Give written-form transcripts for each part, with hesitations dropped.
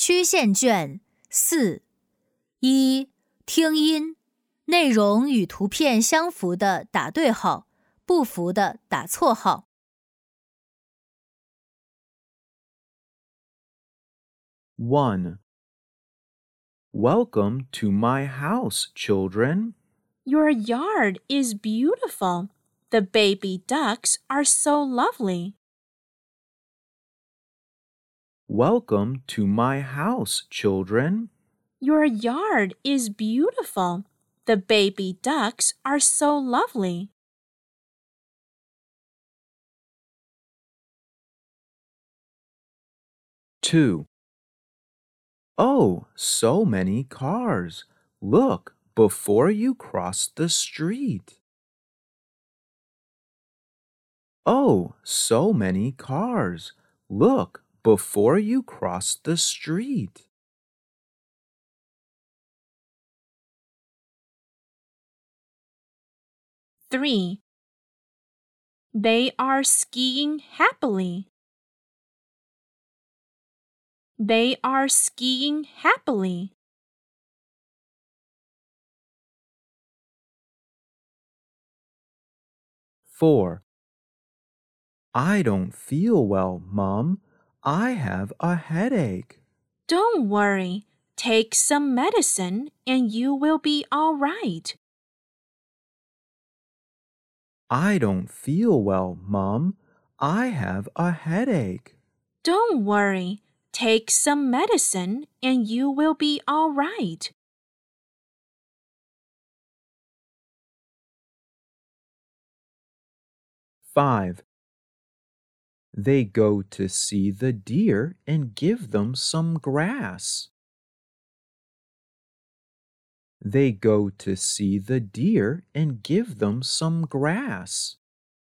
曲线卷41听音，内容与图片相符的打对号，不符的打错号。 1. Welcome to my house, children. Your yard is beautiful. The baby ducks are so lovely. Welcome to my house, children. Your yard is beautiful. The baby ducks are so lovely. 2. Oh, so many cars. Look before you cross the street. Oh, so many cars. Look before you cross the street. 3. They are skiing happily. They are skiing happily. 4. I don't feel well, Mom. I have a headache. Don't worry. Take some medicine and you will be all right. I don't feel well, Mom. I have a headache. Don't worry. Take some medicine and you will be all right. 5. They go to see the deer and give them some grass. They go to see the deer and give them some grass.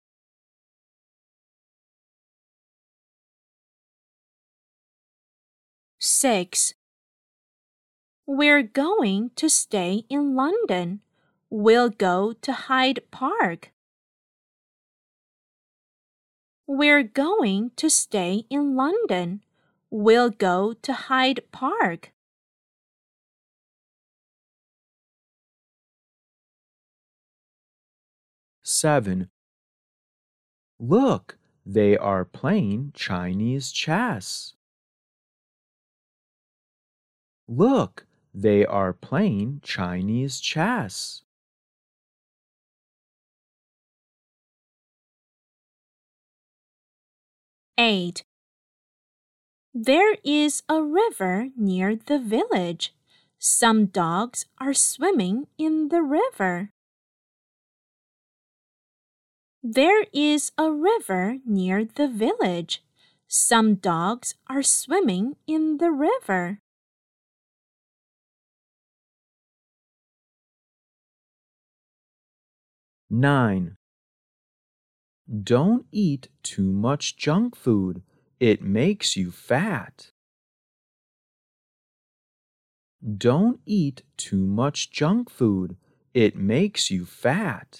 6. We're going to stay in London. We'll go to Hyde Park. We're going to stay in London. We'll go to Hyde Park. 7. Look, they are playing Chinese chess. Look, they are playing Chinese chess. 8. There is a river near the village. Some dogs are swimming in the river. There is a river near the village. Some dogs are swimming in the river. 9. Don't eat too much junk food. It makes you fat. Don't eat too much junk food. It makes you fat.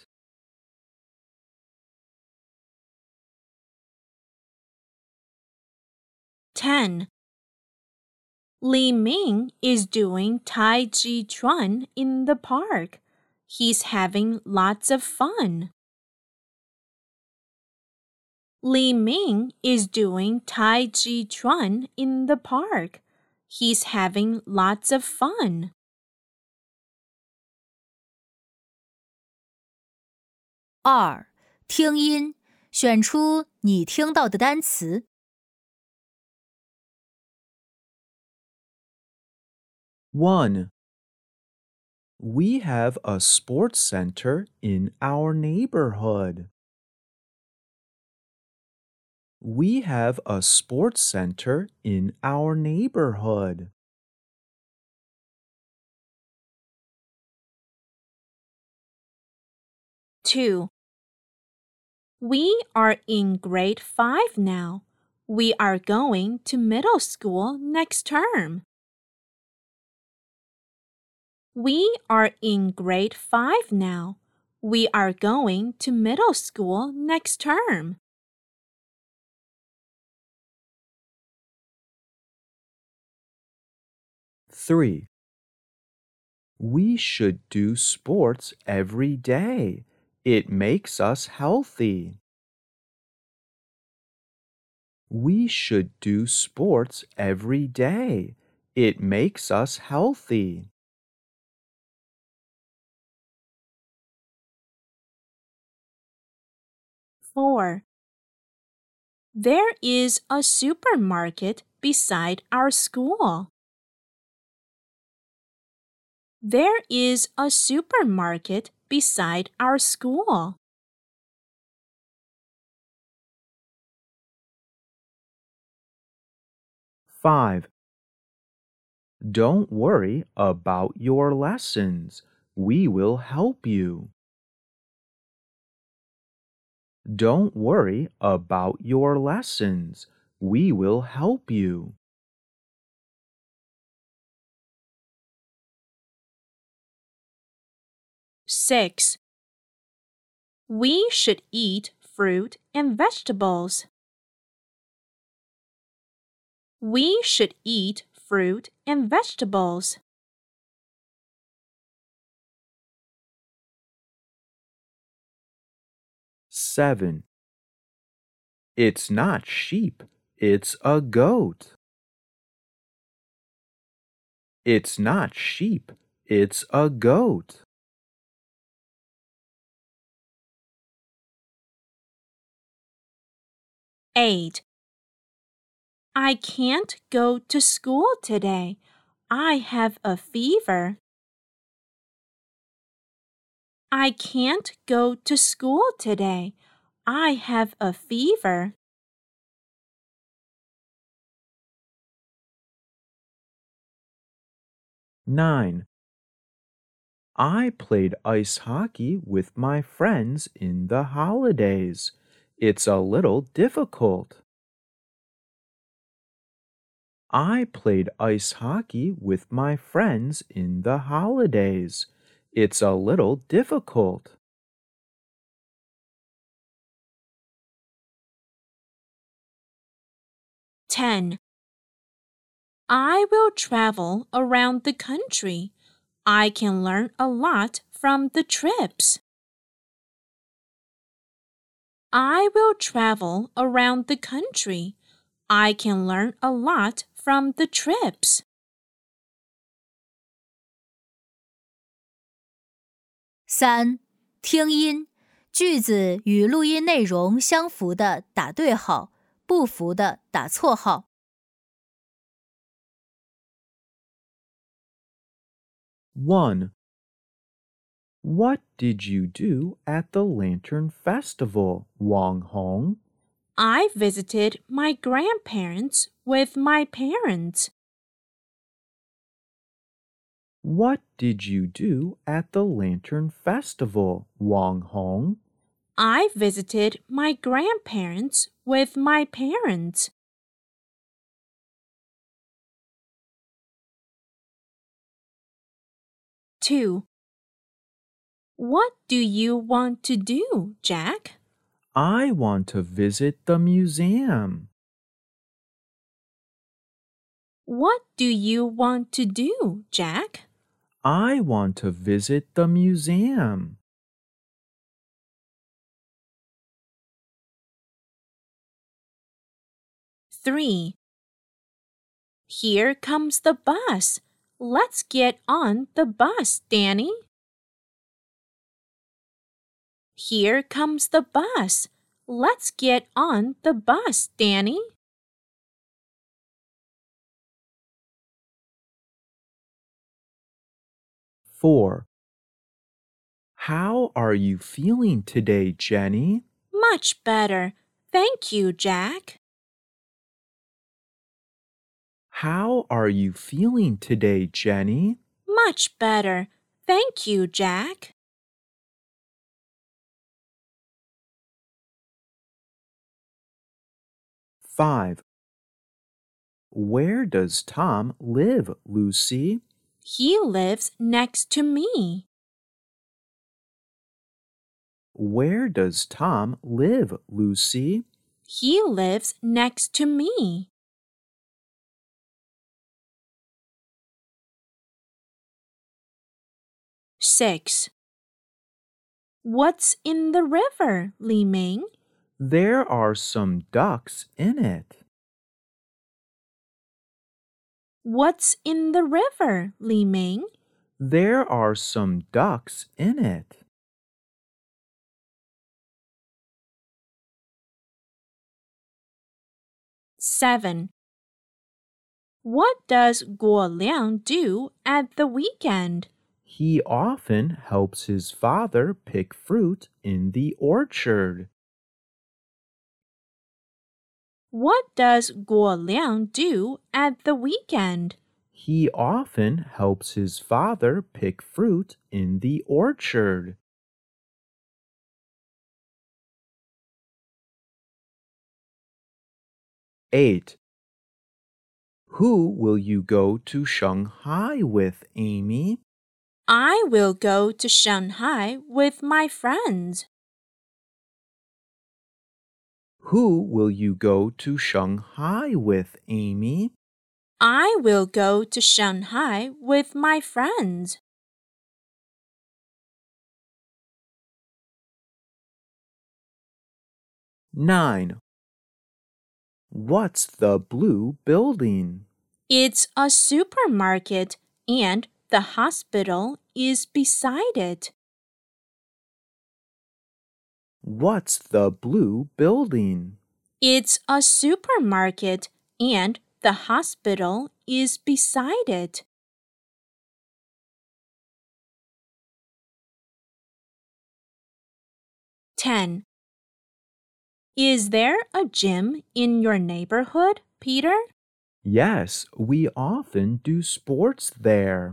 10. Li Ming is doing Tai Chi Chuan in the park. He's having lots of fun. Li Ming is doing Tai Chi Chuan in the park. He's having lots of fun. 2听音，选出你听到的单词。 1. We have a sports center in our neighborhood. We have a sports center in our neighborhood. 2. We are in grade 5 now. We are going to middle school next term. We are in grade 5 now. We are going to middle school next term. 3. We should do sports every day. It makes us healthy. We should do sports every day. It makes us healthy. 4. There is a supermarket beside our school. There is a supermarket beside our school. 5. Don't worry about your lessons. We will help you. Don't worry about your lessons. We will help you. 6. We should eat fruit and vegetables. We should eat fruit and vegetables. 7. It's not sheep, it's a goat. It's not sheep, it's a goat. 8. I can't go to school today. I have a fever. I can't go to school today. I have a fever. 9. I played ice hockey with my friends in the holidays. It's a little difficult. I played ice hockey with my friends in the holidays. It's a little difficult. 10. I will travel around the country. I can learn a lot from the trips. I will travel around the country. I can learn a lot from the trips. 3. 听音，句子与录音内容相符的打对号，不符的打错号。 1. What did you do at the Lantern Festival, Wang Hong? I visited my grandparents with my parents. What did you do at the Lantern Festival, Wang Hong? I visited my grandparents with my parents. 2. What do you want to do, Jack? I want to visit the museum. What do you want to do, Jack? I want to visit the museum. 3. Here comes the bus. Let's get on the bus, Danny. Here comes the bus. Let's get on the bus, Danny. 4. How are you feeling today, Jenny? Much better. Thank you, Jack. How are you feeling today, Jenny? Much better. Thank you, Jack. Five. Where does Tom live, Lucy? He lives next to me. Where does Tom live, Lucy? He lives next to me. 6. What's in the river, Li Ming? There are some ducks in it. What's in the river, Li Ming? There are some ducks in it. Seven. What does Guo Liang do at the weekend? He often helps his father pick fruit in the orchard. What does Guo Liang do at the weekend? He often helps his father pick fruit in the orchard. 8. Who will you go to Shanghai with, Amy? I will go to Shanghai with my friends. Who will you go to Shanghai with, Amy? I will go to Shanghai with my friends. 9. What's the blue building? It's a supermarket and the hospital is beside it. What's the blue building? It's a supermarket and the hospital is beside it. 10. Is there a gym in your neighborhood, Peter? Yes, we often do sports there.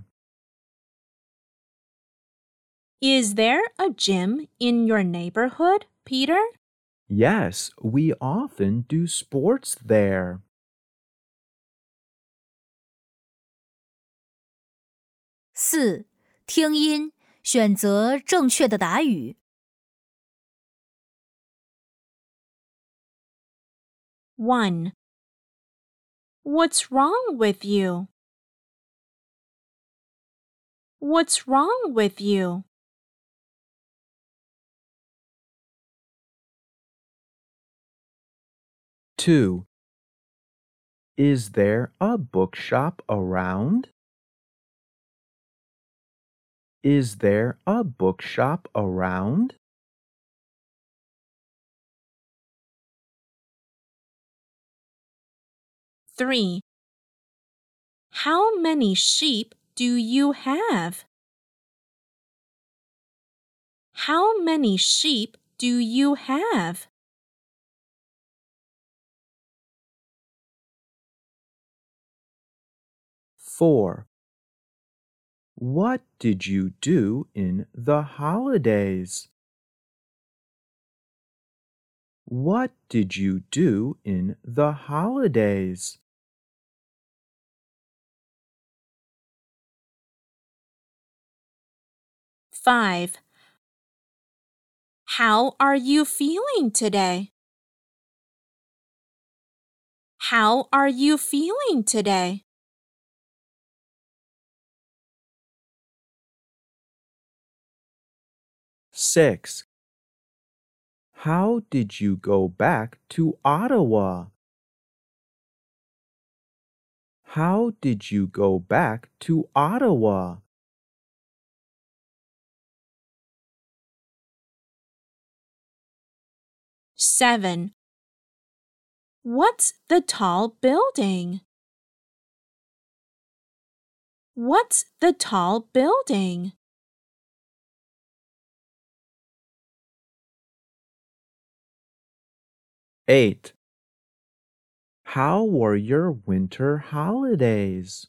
Is there a gym in your neighborhood, Peter? Yes, we often do sports there. 4. 听音，选择正确的答语。 1. What's wrong with you? What's wrong with you? 2. Is there a bookshop around? Is there a bookshop around? 3. How many sheep do you have? How many sheep do you have? 4. What did you do in the holidays? What did you do in the holidays? 5. How are you feeling today? How are you feeling today? 6. How did you go back to Ottawa? How did you go back to Ottawa? 7. What's the tall building? What's the tall building? 8. How were your winter holidays?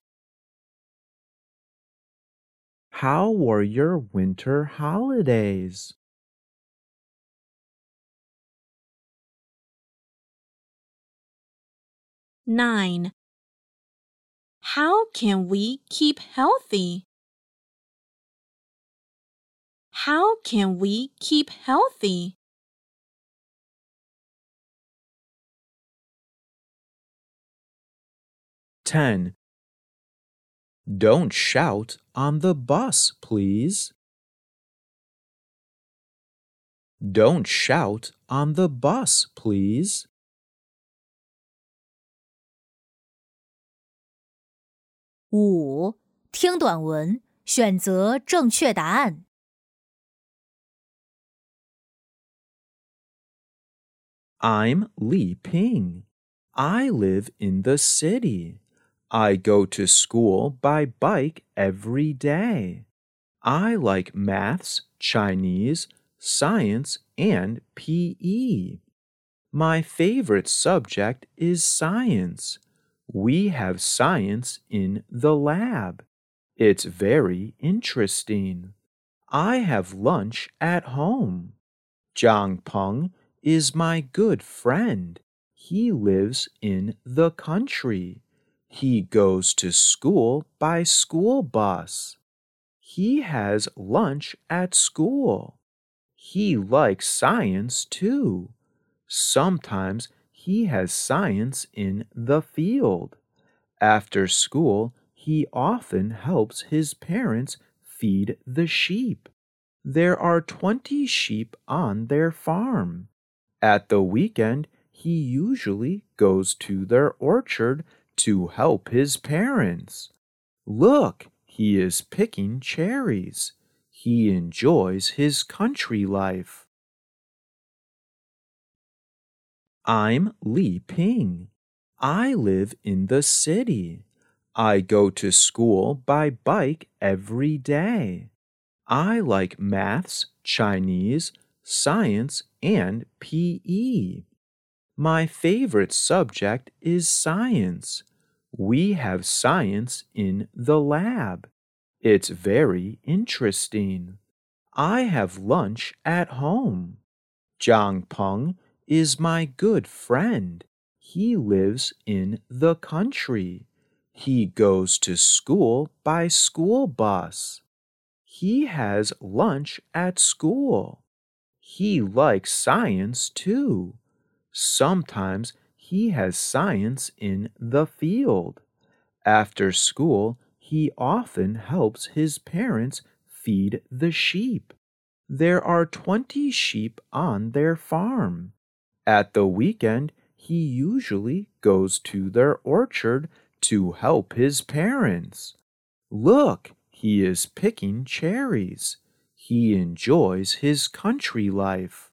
How were your winter holidays? 9. How can we keep healthy? How can we keep healthy? 10. Don't shout on the bus, please. Don't shout on the bus, please. 5. 听短文，选择正确答案。 I'm Li Ping. I live in the city. I go to school by bike every day. I like maths, Chinese, science, and PE. My favorite subject is science. We have science in the lab. It's very interesting. I have lunch at home. Jiang Peng is my good friend. He lives in the country. He goes to school by school bus. He has lunch at school. He likes science too. Sometimes he has science in the field. After school, he often helps his parents feed the sheep. There are 20 sheep on their farm. At the weekend, he usually goes to their orchard to help his parents. Look, he is picking cherries. He enjoys his country life. I'm Li Ping. I live in the city. I go to school by bike every day. I like maths, Chinese, science, and PE. My favorite subject is science. We have science in the lab. It's very interesting. I have lunch at home. Jiang Peng is my good friend. He lives in the country. He goes to school by school bus. He has lunch at school. He likes science too. Sometimes he has science in the field. After school, he often helps his parents feed the sheep. There are 20 sheep on their farm. At the weekend, he usually goes to their orchard to help his parents. Look, he is picking cherries. He enjoys his country life.